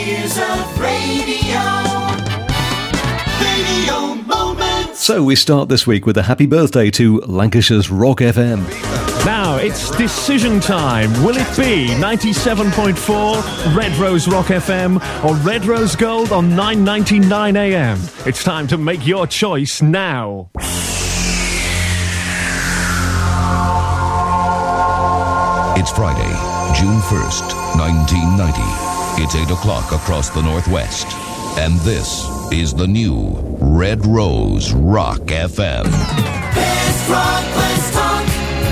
years of radio. Radio moments. So we start this week with a happy birthday to Lancashire's Rock FM. Now, it's decision time. Will it be 97.4 Red Rose Rock FM or Red Rose Gold on 9:99 AM? It's time to make your choice now. It's Friday, June 1st, 1990. It's 8 o'clock across the Northwest. And this is the new Red Rose Rock FM. Best rock, let's talk.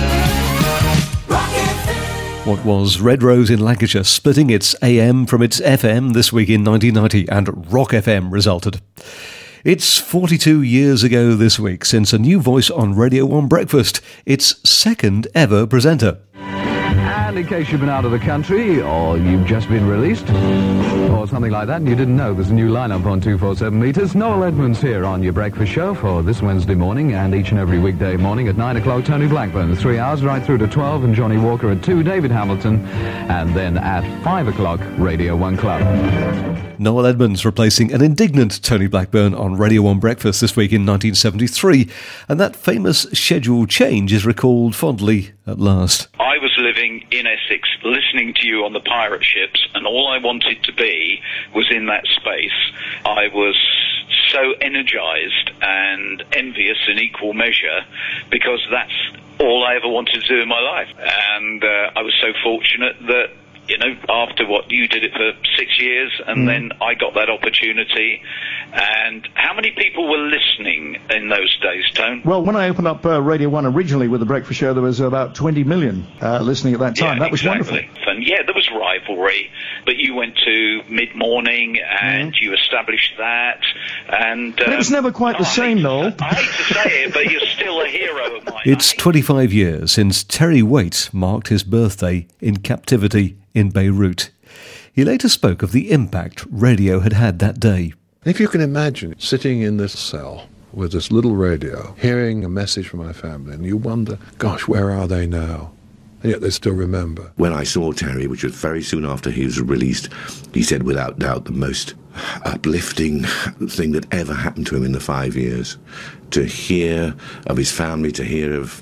Rock FM. What was Red Rose in Lancashire splitting its AM from its FM this week in 1990, and Rock FM resulted. It's 42 years ago this week since a new voice on Radio 1 Breakfast, its second ever presenter. And in case you've been out of the country, or you've just been released, or something like that, and you didn't know there's a new lineup on 247 metres, Noel Edmonds here on your breakfast show for this Wednesday morning, and each and every weekday morning at 9 o'clock, Tony Blackburn, 3 hours right through to 12, and Johnny Walker at 2, David Hamilton, and then at 5 o'clock, Radio 1 Club. Noel Edmonds replacing an indignant Tony Blackburn on Radio 1 Breakfast this week in 1973, and that famous schedule change is recalled fondly at last. I was living in Essex, listening to you on the pirate ships, and all I wanted to be was in that space. I was so energised and envious in equal measure because that's all I ever wanted to do in my life. And I was so fortunate that, you know, after what you did it for 6 years, and then I got that opportunity. And how many people were listening in those days, Tone? Well, when I opened up Radio 1 originally with the breakfast show, there was about 20 million listening at that time. Yeah, that was exactly. wonderful. And yeah, there was rivalry, but you went to mid-morning and you established that. And But it was never quite the same, Noel. I hate to say it, but you're still a hero of mine. It's 25 years since Terry Waite marked his birthday in captivity in Beirut. He later spoke of the impact radio had had that day. If you can imagine sitting in this cell with this little radio, hearing a message from my family, and you wonder, gosh, where are they now? And yet they still remember. When I saw Terry, which was very soon after he was released, he said without doubt the most uplifting thing that ever happened to him in the 5 years. To hear of his family, to hear of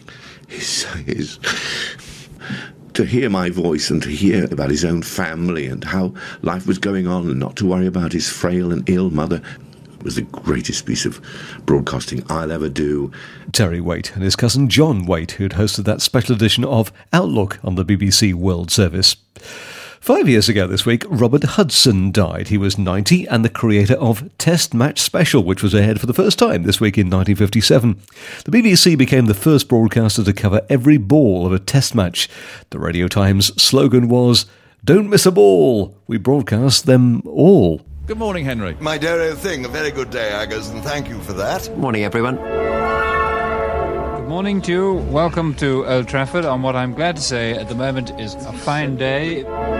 his to hear my voice and to hear about his own family and how life was going on and not to worry about his frail and ill mother was the greatest piece of broadcasting I'll ever do. Terry Waite and his cousin John Waite, who'd hosted that special edition of Outlook on the BBC World Service. 5 years ago this week, Robert Hudson died. He was 90 and the creator of Test Match Special, which was aired for the first time this week in 1957. The BBC became the first broadcaster to cover every ball of a test match. The Radio Times slogan was, "Don't miss a ball. We broadcast them all." Good morning, Henry. My dear old thing, a very good day, Agus, and thank you for that. Morning, everyone. Good morning to you. Welcome to Old Trafford on what I'm glad to say at the moment is a fine day.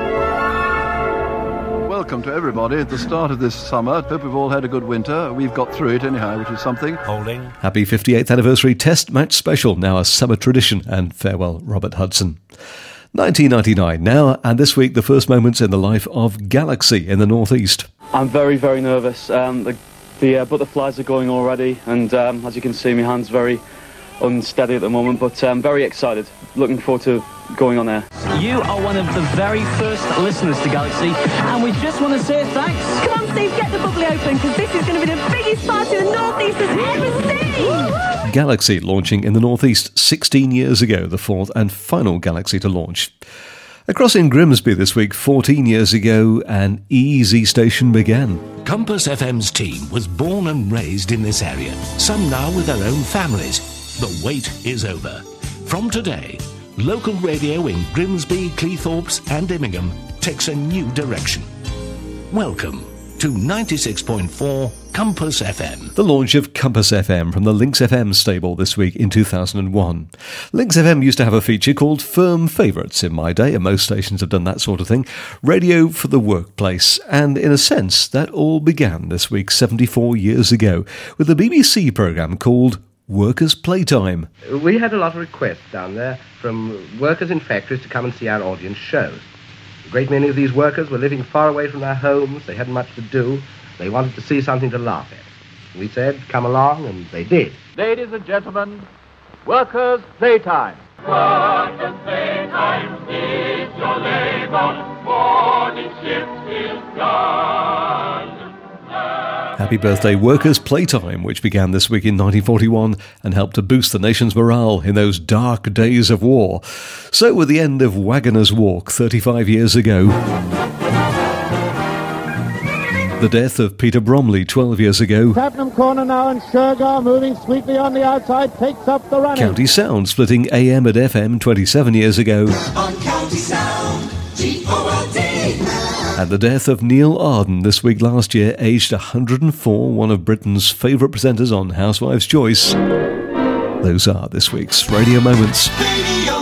Welcome to everybody at the start of this summer. Hope we've all had a good winter. We've got through it anyhow, which is something. Holding. Happy 58th anniversary Test Match Special, now a summer tradition, and farewell Robert Hudson. 1999 now, and this week the first moments in the life of Galaxy in the Northeast. I'm very, very nervous. The butterflies are going already, and as you can see, my hand's very unsteady at the moment, but I'm very excited. Looking forward to going on air. You are one of the very first listeners to Galaxy, and we just want to say thanks. Come on, Steve, get the bubbly open, because this is going to be the biggest party the Northeast has ever seen. Galaxy launching in the Northeast 16 years ago, the fourth and final Galaxy to launch. Across in Grimsby this week, 14 years ago, an easy station began. Compass FM's team was born and raised in this area, some now with their own families. The wait is over. From today, local radio in Grimsby, Cleethorpes and Immingham takes a new direction. Welcome to 96.4 Compass FM. The launch of Compass FM from the Lynx FM stable this week in 2001. Lynx FM used to have a feature called Firm Favourites in my day, and most stations have done that sort of thing. Radio for the workplace. And in a sense, that all began this week 74 years ago with a BBC programme called Workers' Playtime. We had a lot of requests down there from workers in factories to come and see our audience shows. great many of these workers were living far away from their homes. They hadn't much to do. They wanted to see something to laugh at. We said, come along, and they did. Ladies and gentlemen, Workers' Playtime. Workers' playtime is your labor. Morning shift is done. Happy birthday, Workers' Playtime, which began this week in 1941 and helped to boost the nation's morale in those dark days of war. So with the end of Wagoner's Walk 35 years ago, the death of Peter Bromley 12 years ago, Tattenham corner now, and Shergar moving sweetly on the outside takes up the running. County Sound splitting AM and FM 27 years ago, On County Sound, GOLD. and the death of Neil Arden this week last year, aged 104, one of Britain's favourite presenters on Housewife's Choice. Those are this week's Radio Moments. Radio